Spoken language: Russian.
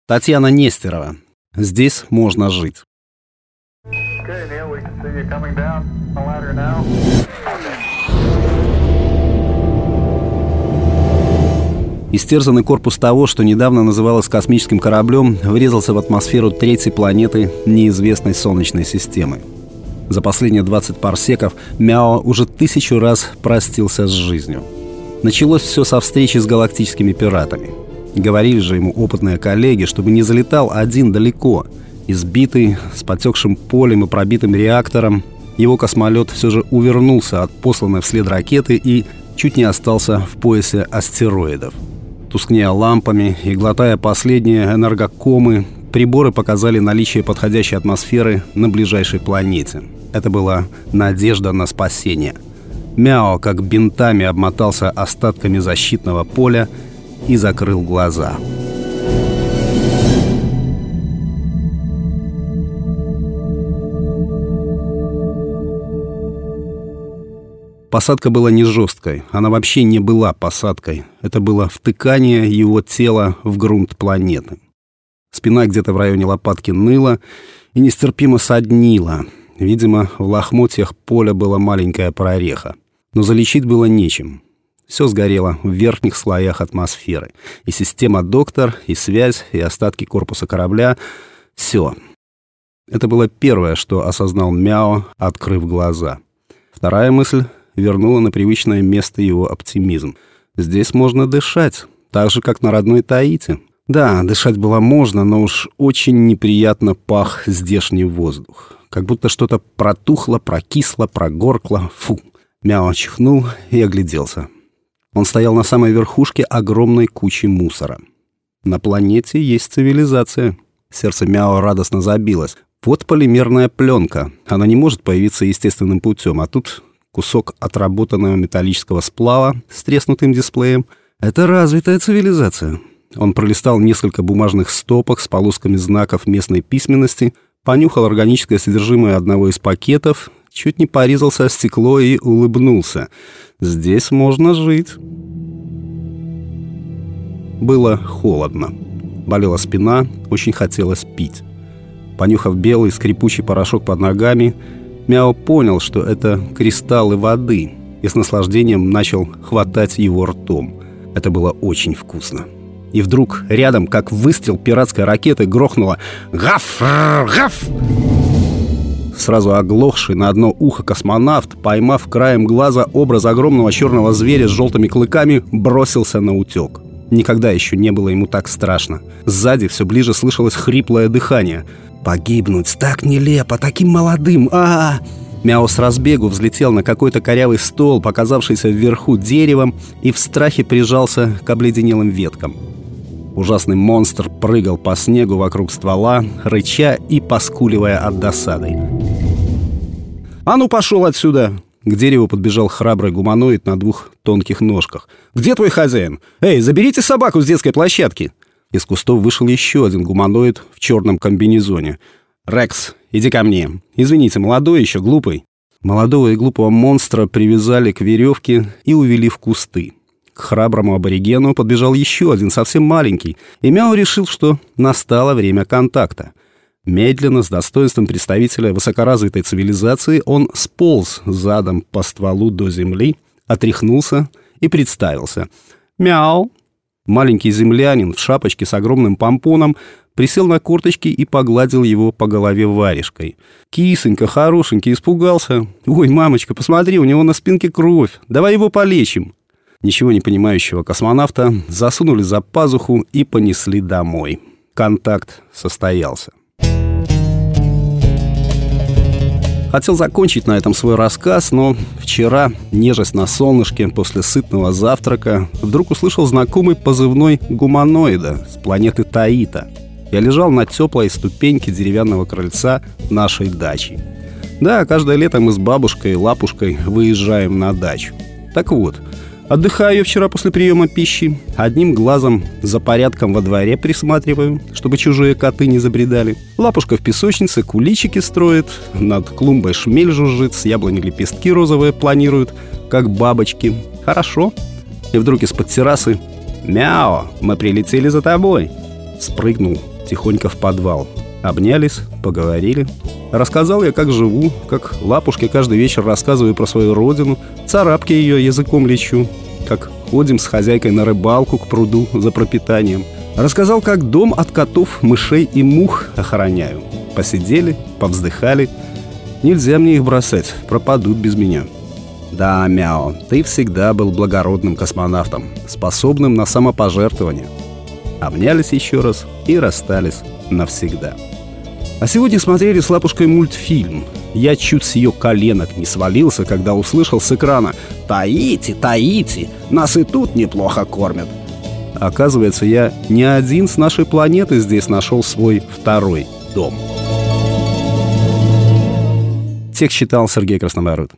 Татьяна Нестерова. Здесь можно жить. Истерзанный корпус того, что недавно называлось космическим кораблем, врезался в атмосферу третьей планеты неизвестной Солнечной системы. За последние 20 парсеков Мяо уже 1000 раз простился с жизнью. Началось все со встречи с галактическими пиратами. Говорили же ему опытные коллеги, чтобы не залетал один далеко. Избитый, с потекшим полем и пробитым реактором, его космолет все же увернулся от посланной вслед ракеты и чуть не остался в поясе астероидов. Тускнея лампами и глотая последние энергокомы, приборы показали наличие подходящей атмосферы на ближайшей планете. Это была надежда на спасение. Мяо как бинтами обмотался остатками защитного поля и закрыл глаза. Посадка была не жесткой, она вообще не была посадкой. Это было втыкание его тела в грунт планеты. Спина где-то в районе лопатки ныла и нестерпимо соднила. Видимо, в лохмотьях поля была маленькая прореха. Но залечить было нечем. Все сгорело в верхних слоях атмосферы. И система «Доктор», и связь, и остатки корпуса корабля. Все. Это было первое, что осознал Мяо, открыв глаза. Вторая мысль вернула на привычное место его оптимизм. Здесь можно дышать, так же, как на родной Таити. Да, дышать было можно, но уж очень неприятно пах здешний воздух. Как будто что-то протухло, прокисло, прогоркло. Фу! Мяо чихнул и огляделся. Он стоял на самой верхушке огромной кучи мусора. На планете есть цивилизация. Сердце Мяо радостно забилось. Вот полимерная пленка. Она не может появиться естественным путем, а тут кусок отработанного металлического сплава с треснутым дисплеем. Это развитая цивилизация. Он пролистал несколько бумажных стопок с полосками знаков местной письменности, понюхал органическое содержимое одного из пакетов, чуть не порезался о стекло и улыбнулся. Здесь можно жить. Было холодно. Болела спина, очень хотелось пить. Понюхав белый скрипучий порошок под ногами, Мяо понял, что это кристаллы воды, и с наслаждением начал хватать его ртом. Это было очень вкусно. И вдруг рядом, как выстрел пиратской ракеты, грохнуло «Гаф! Гаф!». Сразу оглохший на одно ухо космонавт, поймав краем глаза образ огромного черного зверя с желтыми клыками, бросился на утек. Никогда еще не было ему так страшно. Сзади все ближе слышалось хриплое дыхание. «Погибнуть так нелепо, таким молодым! Мяо с разбегу взлетел на какой-то корявый стол, показавшийся вверху деревом, и в страхе прижался к обледенелым веткам. Ужасный монстр прыгал по снегу вокруг ствола, рыча и поскуливая от досады. «А ну, пошел отсюда!» К дереву подбежал храбрый гуманоид на 2 тонких ножках. «Где твой хозяин? Эй, заберите собаку с детской площадки!» Из кустов вышел еще один гуманоид в черном комбинезоне. «Рекс, иди ко мне. Извините, молодой еще, глупый». Молодого и глупого монстра привязали к веревке и увели в кусты. К храброму аборигену подбежал еще один, совсем маленький, и Мяо решил, что настало время контакта. Медленно, с достоинством представителя высокоразвитой цивилизации, он сполз задом по стволу до земли, отряхнулся и представился. «Мяу!» Маленький землянин в шапочке с огромным помпоном присел на корточки и погладил его по голове варежкой. «Кисонька, хорошенький, испугался. Ой, мамочка, посмотри, у него на спинке кровь. Давай его полечим». Ничего не понимающего космонавта засунули за пазуху и понесли домой. Контакт состоялся. Хотел закончить на этом свой рассказ, но вчера, нежесть на солнышке после сытного завтрака, вдруг услышал знакомый позывной гуманоида с планеты Таита. Я лежал на теплой ступеньке деревянного крыльца нашей дачи. Да, каждое лето мы с бабушкой и лапушкой выезжаем на дачу. Так вот, отдыхаю я вчера после приема пищи, одним глазом за порядком во дворе присматриваю, чтобы чужие коты не забредали. Лапушка в песочнице куличики строит, над клумбой шмель жужжит, с яблони лепестки розовые планируют, как бабочки. Хорошо. И вдруг из-под террасы: «Мяо, мы прилетели за тобой!» Спрыгнул, тихонько в подвал. Обнялись, поговорили. Рассказал я, как живу, как Лапушке каждый вечер рассказываю про свою родину, царапки ее языком лечу, как ходим с хозяйкой на рыбалку к пруду за пропитанием. Рассказал, как дом от котов, мышей и мух охраняю. Посидели, повздыхали. Нельзя мне их бросать, пропадут без меня. Да, Мяо, ты всегда был благородным космонавтом, способным на самопожертвование. Обнялись еще раз и расстались навсегда. А сегодня смотрели с Лапушкой мультфильм. Я чуть с ее коленок не свалился, когда услышал с экрана: «Таити, Таити, нас и тут неплохо кормят». Оказывается, я не один с нашей планеты здесь нашел свой второй дом. Текст читал Сергей Краснобород.